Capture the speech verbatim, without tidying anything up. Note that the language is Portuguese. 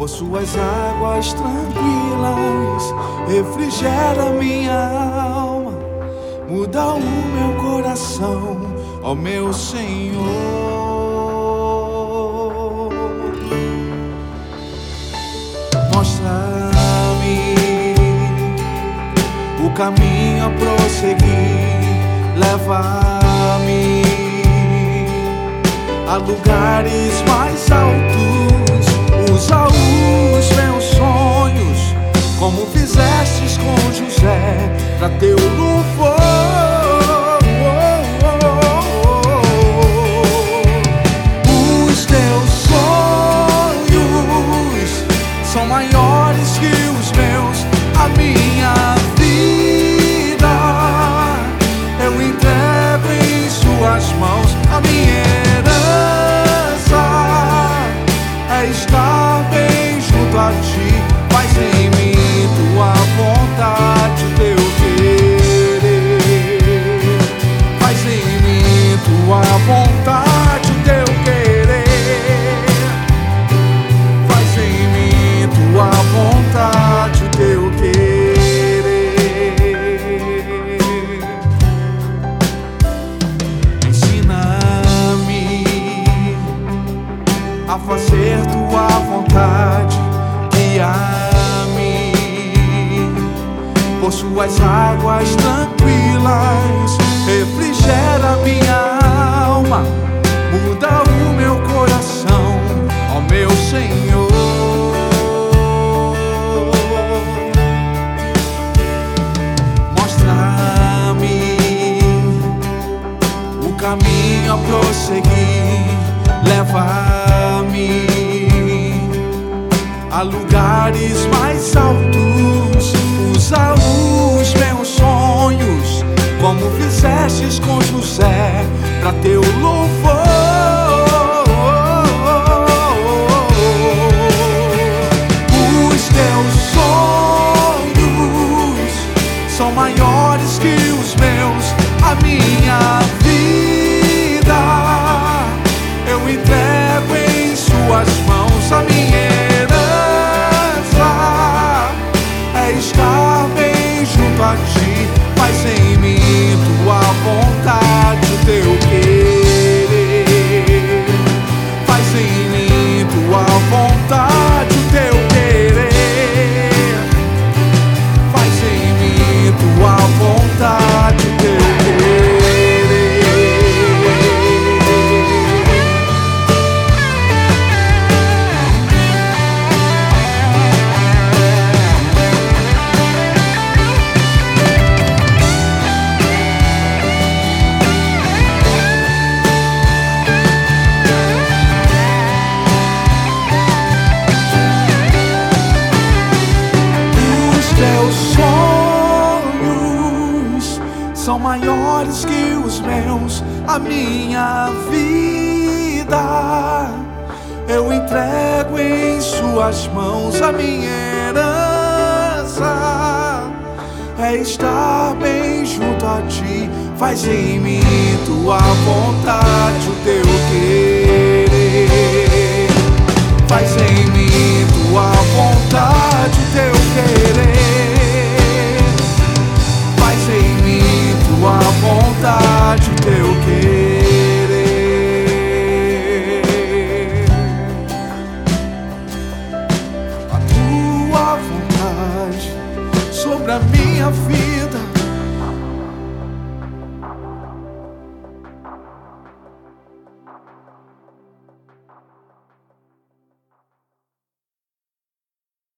por suas águas tranquilas, refrigera minha alma, muda o meu coração, ó meu Senhor. Mostra-me o caminho a prosseguir, leva-me a lugares mais altos, usa os meus sonhos, como fizestes com José, pra teu louvor. Os teus sonhos são maiores que os meus, a minha vida eu entrego em suas mãos, a minha herança é estar bem junto a ti. Faz em mim tua vontade, teu querer. Faz em mim tua vontade, teu querer. Faz em mim tua vontade, teu querer. Ensina-me a fazer tua vontade, guia-me por suas águas tranquilas, refrigera minha alma, muda o meu coração, ó meu Senhor. Mostra-me o caminho a prosseguir, leva-me a lugares mais altos, usa os meus sonhos, como fizestes com José, pra teu louvor. Os teus sonhos são maiores que os meus, a minha vida eu entrego em suas mãos, a minha estar bem junto a ti. Faz em mim tua vontade, o teu querer. Faz em mim tua vontade, o teu querer. Faz em mim tua vontade, o teu são maiores que os meus, a minha vida eu entrego em suas mãos, a minha herança é estar bem junto a ti. Faz em mim tua vontade, o teu querer. Faz em mim tua vontade, o teu querer. Faz em mim tua vontade, o teu querer. A tua vontade sobre a minha vida